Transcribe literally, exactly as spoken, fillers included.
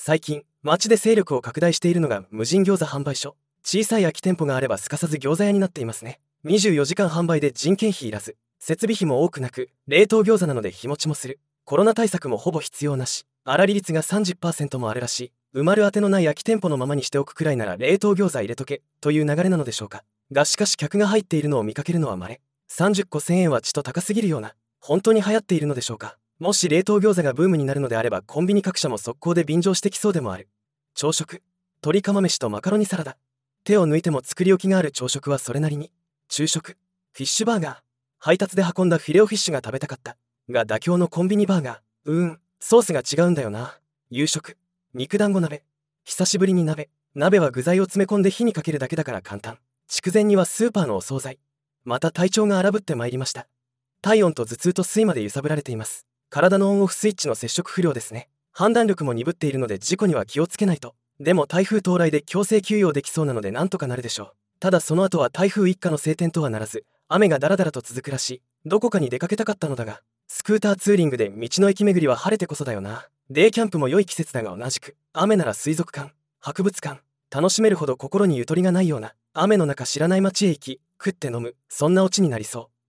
最近街で勢力を拡大しているのが無人餃子販売所。小さい空き店舗があればすかさず餃子屋になっていますね。にじゅうよじかん販売で人件費いらず、設備費も多くなく、冷凍餃子なので日持ちもする。コロナ対策もほぼ必要なし。粗利率が さんじゅっパーセント もあるらしい。埋まる当てのない空き店舗のままにしておくくらいなら冷凍餃子入れとけという流れなのでしょうか。がしかし客が入っているのを見かけるのは稀。さんじゅっこせんえんはちょっと高すぎるような。本当に流行っているのでしょうか。もし冷凍餃子がブームになるのであれば、コンビニ各社も速攻で便乗してきそうでもある。朝食、鶏釜飯とマカロニサラダ。手を抜いても作り置きがある朝食はそれなりに。昼食、フィッシュバーガー。配達で運んだフィレオフィッシュが食べたかったが妥協のコンビニバーガー。うーん、ソースが違うんだよな。夕食、肉団子鍋。久しぶりに鍋。鍋は具材を詰め込んで火にかけるだけだから簡単。筑前煮はスーパーのお惣菜。また体調が荒ぶってまいりました。体温と頭痛と睡魔で揺さぶられています。体のオンオフスイッチの接触不良ですね。判断力も鈍っているので事故には気をつけないと。でも台風到来で強制休養できそうなのでなんとかなるでしょう。ただその後は台風一過の晴天とはならず、雨がだらだらと続くらしい。どこかに出かけたかったのだが、スクーターツーリングで道の駅巡りは晴れてこそだよな。デイキャンプも良い季節だが同じく、雨なら水族館、博物館、楽しめるほど心にゆとりがないような。雨の中知らない街へ行き、食って飲む、そんなオチになりそう。